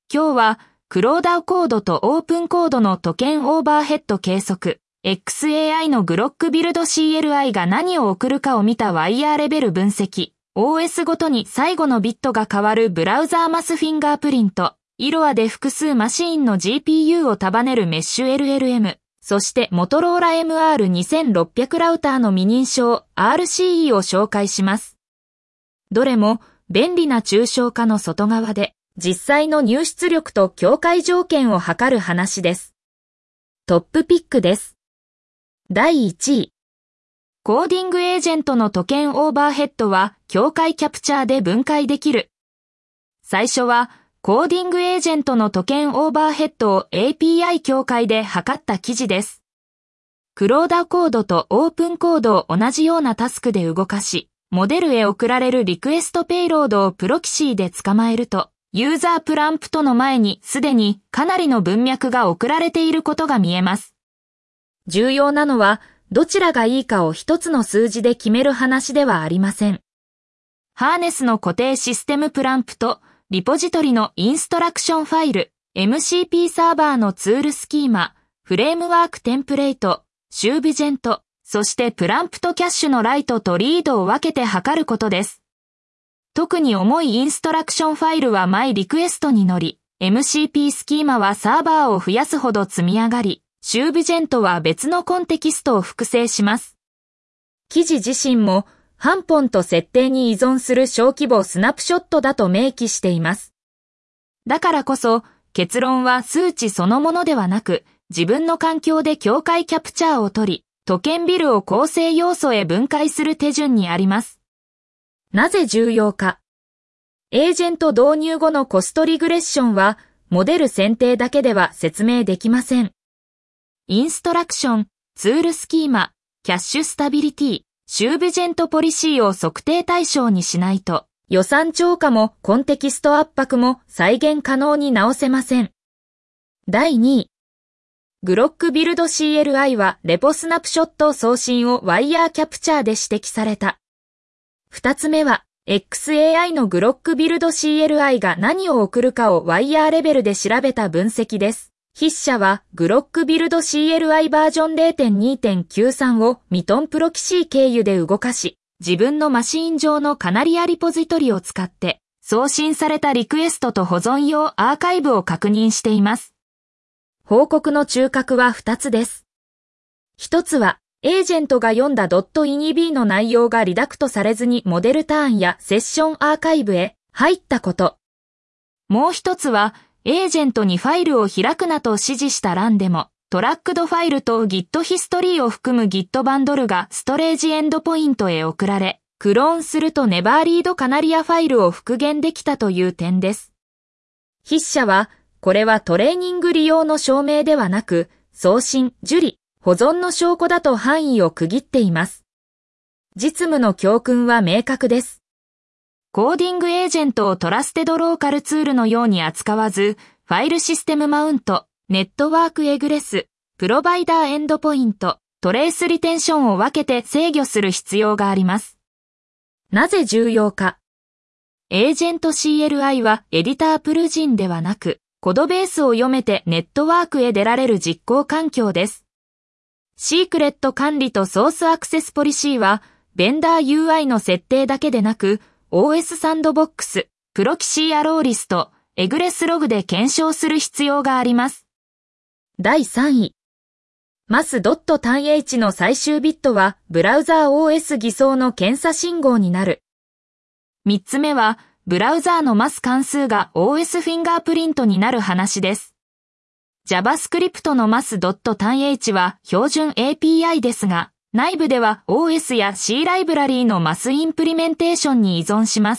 今日は、クローダーコードとオープンコードのトケンオーバーヘッド計測、XAI のグロックビルド CLI が何を送るかを見たワイヤーレベル分析、OS ごとに最後のビットが変わるブラウザーマスフィンガープリント、IROAで複数マシーンの GPU を束ねるメッシュ LLM、そしてモトローラ MR2600 ラウターの未認証 RCE を紹介します。どれも便利な抽象化の外側で、実際の入出力と境界条件を測る話です。トップピックです。第1位。コーディングエージェントのトケンオーバーヘッドは境界キャプチャーで分解できる。最初はコーディングエージェントのトケンオーバーヘッドを API 境界で測った記事です。クローダーコードとオープンコードを同じようなタスクで動かし、モデルへ送られるリクエストペイロードをプロキシーで捕まえると、ユーザープランプトの前にすでにかなりの文脈が送られていることが見えます。重要なのはどちらがいいかを一つの数字で決める話ではありません。ハーネスの固定システムプランプト、リポジトリのインストラクションファイル、MCP サーバーのツールスキーマ、フレームワークテンプレート、シュービジェント、そしてプランプトキャッシュのライトとリードを分けて測ることです。特に重いインストラクションファイルはマイリクエストに乗り、MCP スキーマはサーバーを増やすほど積み上がり、シュービジェントは別のコンテキストを複製します。記事自身も、ハンポンと設定に依存する小規模スナップショットだと明記しています。だからこそ、結論は数値そのものではなく、自分の環境で境界キャプチャーを取り、トケンビルを構成要素へ分解する手順にあります。なぜ重要か。エージェント導入後のコストリグレッションは、モデル選定だけでは説明できません。インストラクション、ツールスキーマ、キャッシュスタビリティ、シュービジェントポリシーを測定対象にしないと、予算超過もコンテキスト圧迫も再現可能に直せません。第2位。グロックビルド CLI はレポスナップショット送信をワイヤーキャプチャーで指摘された。二つ目は、XAI のグロックビルド CLI が何を送るかをワイヤーレベルで調べた分析です。筆者は、グロックビルド CLI バージョン 0.2.93 をミトンプロキシー経由で動かし、自分のマシーン上のカナリアリポジトリを使って、送信されたリクエストと保存用アーカイブを確認しています。報告の中核は2つです。一つは、エージェントが読んだ .inib の内容がリダクトされずにモデルターンやセッションアーカイブへ入ったこと。もう一つは、エージェントにファイルを開くなと指示した欄でも、トラックドファイルと Git ヒストリーを含む Git バンドルがストレージエンドポイントへ送られ、クローンするとネバーリードカナリアファイルを復元できたという点です。筆者は、これはトレーニング利用の証明ではなく、送信、受理、保存の証拠だと範囲を区切っています。実務の教訓は明確です。コーディングエージェントをトラステドローカルツールのように扱わず、ファイルシステムマウント、ネットワークエグレス、プロバイダーエンドポイント、トレースリテンションを分けて制御する必要があります。なぜ重要か。エージェント CLI はエディタープルジンではなく、コドベースを読めてネットワークへ出られる実行環境です。シークレット管理とソースアクセスポリシーは、ベンダー UI の設定だけでなく、OS サンドボックス、プロキシーアローリスト、エグレスログで検証する必要があります。第3位。mas.tanh の最終ビットは、ブラウザー OS 偽装の検査信号になる。3つ目は、ブラウザーの mas 関数が OS フィンガープリントになる話です。JavaScript の mas.tanh は標準 API ですが、内部では OS や C ライブラリーの mas インプリメンテーションに依存します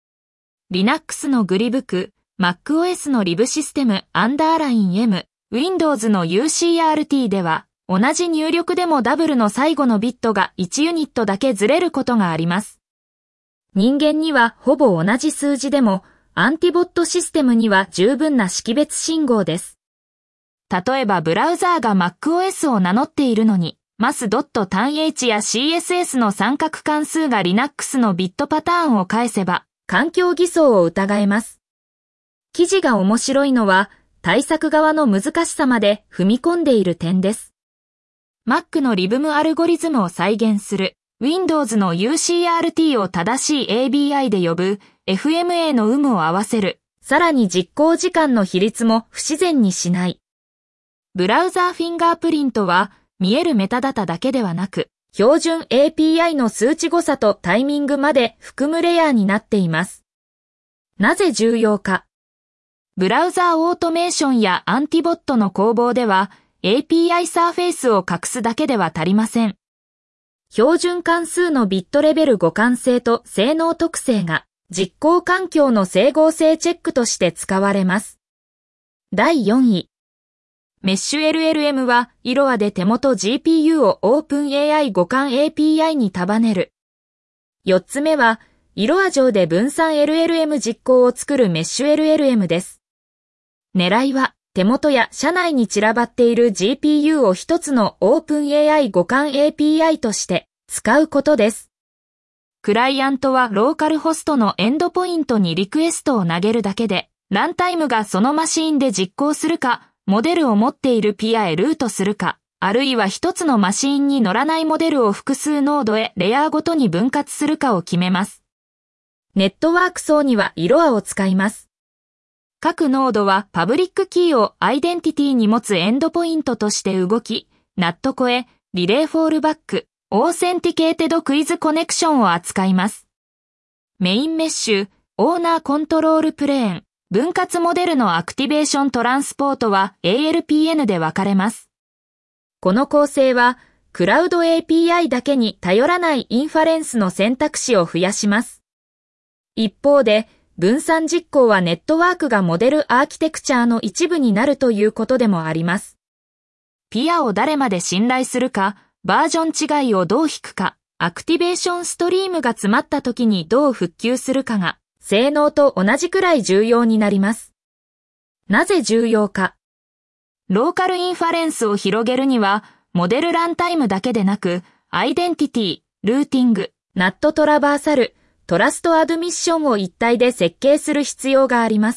。Linux の glibc、MacOS の lib システム_m、Windows の UCRT では、同じ入力でもダブルの最後のビットが1ユニットだけずれることがあります。人間にはほぼ同じ数字でも、アンティボットシステムには十分な識別信号です。例えばブラウザーが MacOS を名乗っているのに、mas.tanh や CSS の三角関数が Linux のビットパターンを返せば、環境偽装を疑えます。 記事が面白いのは、対策側の難しさまで踏み込んでいる点です。Mac のリブムアルゴリズムを再現する、Windows の UCRT を正しい ABI で呼ぶ、FMA の有無を合わせる、さらに実行時間の比率も不自然にしない。ブラウザーフィンガープリントは、見えるメタダタだけではなく、標準 API の数値誤差とタイミングまで含むレイヤーになっています。なぜ重要か。ブラウザーオートメーションやアンティボットの攻防では API サーフェイスを隠すだけでは足りません。標準関数のビットレベル互換性と性能特性が実行環境の整合性チェックとして使われます。第4位。メッシュ LLM は ILOA で手元 GPU を OpenAI 互換 API に束ねる。4つ目は ILOA 上で分散 LLM 実行を作るメッシュ LLM です。狙いは手元や社内に散らばっている GPU を一つの OpenAI 互換 API として使うことです。クライアントはローカルホストのエンドポイントにリクエストを投げるだけで、ランタイムがそのマシーンで実行するか、モデルを持っているピアへルートするか、あるいは一つのマシーンに乗らないモデルを複数ノードへレイヤーごとに分割するかを決めます。ネットワーク層には ILOA を使います。各ノードはパブリックキーをアイデンティティに持つエンドポイントとして動き、NAT 超え、リレーフォールバック、オーセンティケーテドクイズコネクションを扱います。メインメッシュ、オーナーコントロールプレーン、分割モデルのアクティベーショントランスポートは ALPN で分かれます。この構成は、クラウド API だけに頼らないインファレンスの選択肢を増やします。一方で、分散実行はネットワークがモデルアーキテクチャーの一部になるということでもあります。ピアを誰まで信頼するか、バージョン違いをどう引くか、アクティベーションストリームが詰まった時にどう復旧するかが、性能と同じくらい重要になります。なぜ重要か。ローカルインファレンスを広げるには、モデルランタイムだけでなく、アイデンティティ、ルーティング、NAT トラバーサル、トラストアドミッションを一体で設計する必要があります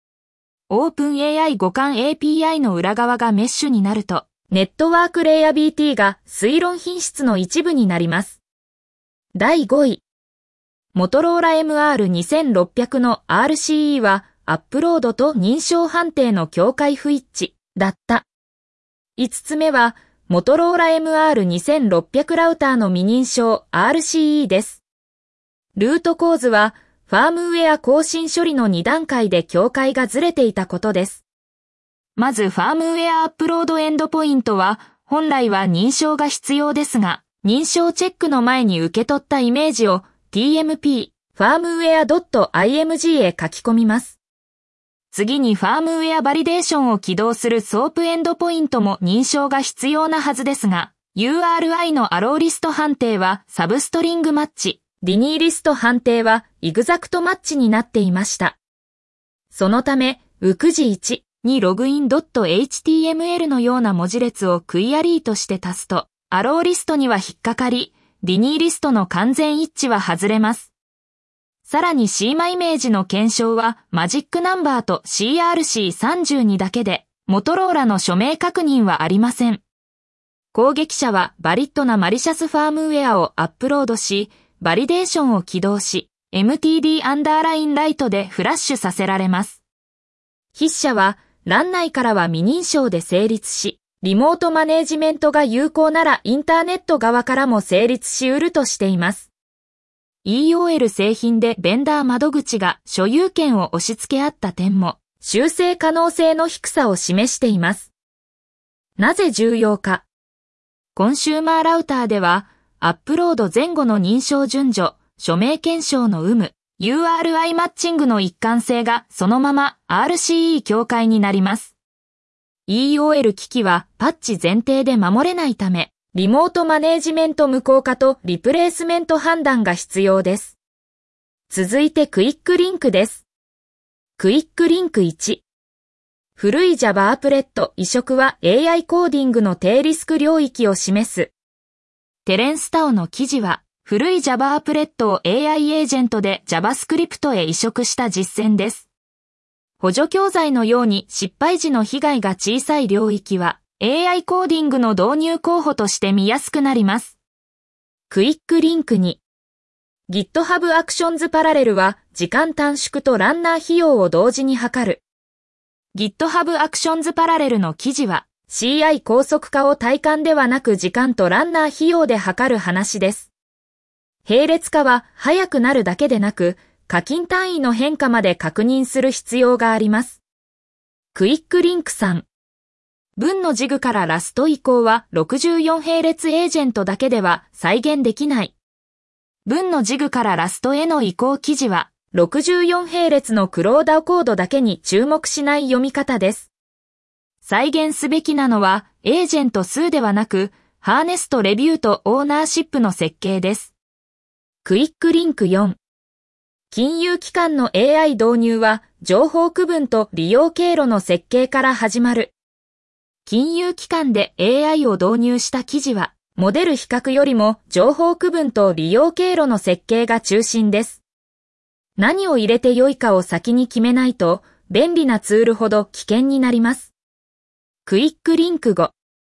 。OpenAI 互換 API の裏側がメッシュになると、ネットワークレイヤビリティが推論品質の一部になります。第5位。モトローラ MR2600 の RCE はアップロードと認証判定の境界不一致だった。5つ目は、モトローラ MR2600 ラウターの未認証 RCE です。ルート構図は、ファームウェア更新処理の2段階で境界がずれていたことです。まずファームウェアアップロードエンドポイントは、本来は認証が必要ですが、認証チェックの前に受け取ったイメージを TMP、firmware.img へ書き込みます。次にファームウェアバリデーションを起動するソープエンドポイントも認証が必要なはずですが、URI のアローリスト判定はサブストリングマッチ、ディニーリスト判定はイグザクトマッチになっていました。そのため、ウクジ1にログイン .html のような文字列をクイアリーとして足すと、アローリストには引っかかり、ディニーリストの完全一致は外れます。さらにシーマイメージの検証はマジックナンバーと CRC32 だけで、モトローラの署名確認はありません。攻撃者はバリッドなマリシャスファームウェアをアップロードし、バリデーションを起動し、MTD アンダーラインライトでフラッシュさせられます。筆者は、欄内からは未認証で成立し、リモートマネージメントが有効ならインターネット側からも成立し得るとしています。EOL 製品でベンダー窓口が所有権を押し付け合った点も、修正可能性の低さを示しています。なぜ重要か。コンシューマーラウターでは、アップロード前後の認証順序、署名検証の有無、URI マッチングの一貫性がそのまま RCE 境界になります。EOL 機器はパッチ前提で守れないため、リモートマネージメント無効化とリプレイスメント判断が必要です。続いてクイックリンクです。クイックリンク1。古い Java アプレット移植は AI コーディングの低リスク領域を示す。テレンスタオの記事は、古い Java アプレットを AI エージェントで JavaScript へ移植した実践です。 補助教材のように失敗時の被害が小さい領域は AI コーディングの導入候補として見やすくなります。クイックリンク2。GitHub Actions Parallel は時間短縮とランナー費用を同時に図る。GitHub Actions Parallel の記事は CI 高速化を体感ではなく時間とランナー費用で測る話です。並列化は速くなるだけでなく、課金単位の変化まで確認する必要があります。クイックリンク3。文のジグからラスト移行は64並列エージェントだけでは再現できない。文のジグからラストへの移行記事は64並列のクローダーコードだけに注目しない読み方です。再現すべきなのはエージェント数ではなく、ハーネスとレビューとオーナーシップの設計です。クイックリンク4。金融機関の AI 導入は情報区分と利用経路の設計から始まる。金融機関で AI を導入した記事は、モデル比較よりも情報区分と利用経路の設計が中心です。何を入れて良いかを先に決めないと、便利なツールほど危険になります。クイックリンク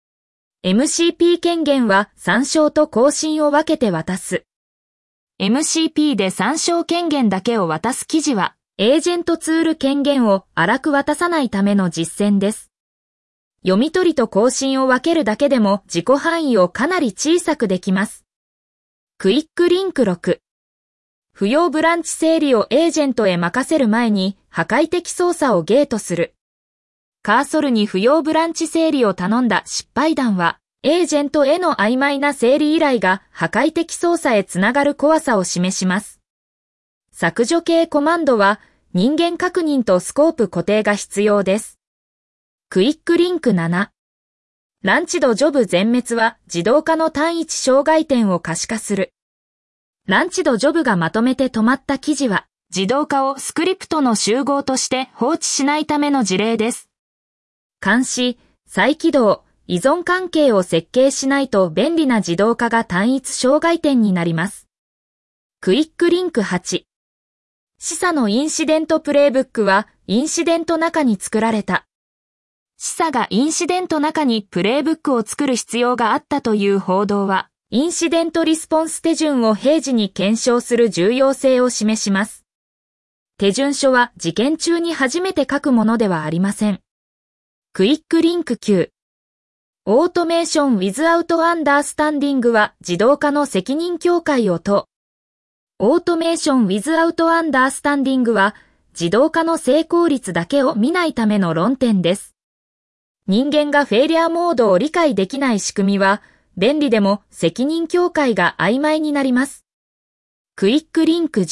5。MCP 権限は参照と更新を分けて渡す。MCP で参照権限だけを渡す記事は、エージェントツール権限を粗く渡さないための実践です。読み取りと更新を分けるだけでも自己範囲をかなり小さくできます。クイックリンク6。不要ブランチ整理をエージェントへ任せる前に破壊的操作をゲートする。カーソルに不要ブランチ整理を頼んだ失敗談は、エージェントへの曖昧な整理依頼が破壊的操作へつながる怖さを示します。削除系コマンドは人間確認とスコープ固定が必要です。クイックリンク7。ランチドジョブ全滅は自動化の単一障害点を可視化する。ランチドジョブがまとめて止まった記事は、自動化をスクリプトの集合として放置しないための事例です。監視、再起動、依存関係を設計しないと便利な自動化が単一障害点になります。クイックリンク8。示唆のインシデントプレイブックはインシデント中に作られた。示唆がインシデント中にプレイブックを作る必要があったという報道は、インシデントリスポンス手順を平時に検証する重要性を示します。手順書は事件中に初めて書くものではありません。クイックリンク9。オートメーション without understanding は自動化の責任境界を問う。オートメーション without understanding は自動化の成功率だけを見ないための論点です。人間がフェイリアモードを理解できない仕組みは便利でも責任境界が曖昧になります。クイックリンク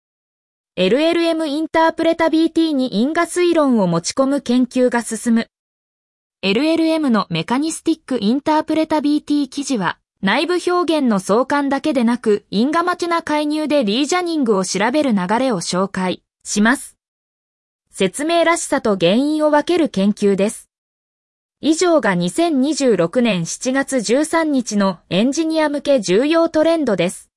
10。LLM インタープレタビリティに因果推論を持ち込む研究が進む。LLM のメカニスティックインタープレタビリティ記事は、内部表現の相関だけでなく、因果待ちな介入でリージャニングを調べる流れを紹介します。説明らしさと原因を分ける研究です。以上が2026年7月13日のエンジニア向け重要トレンドです。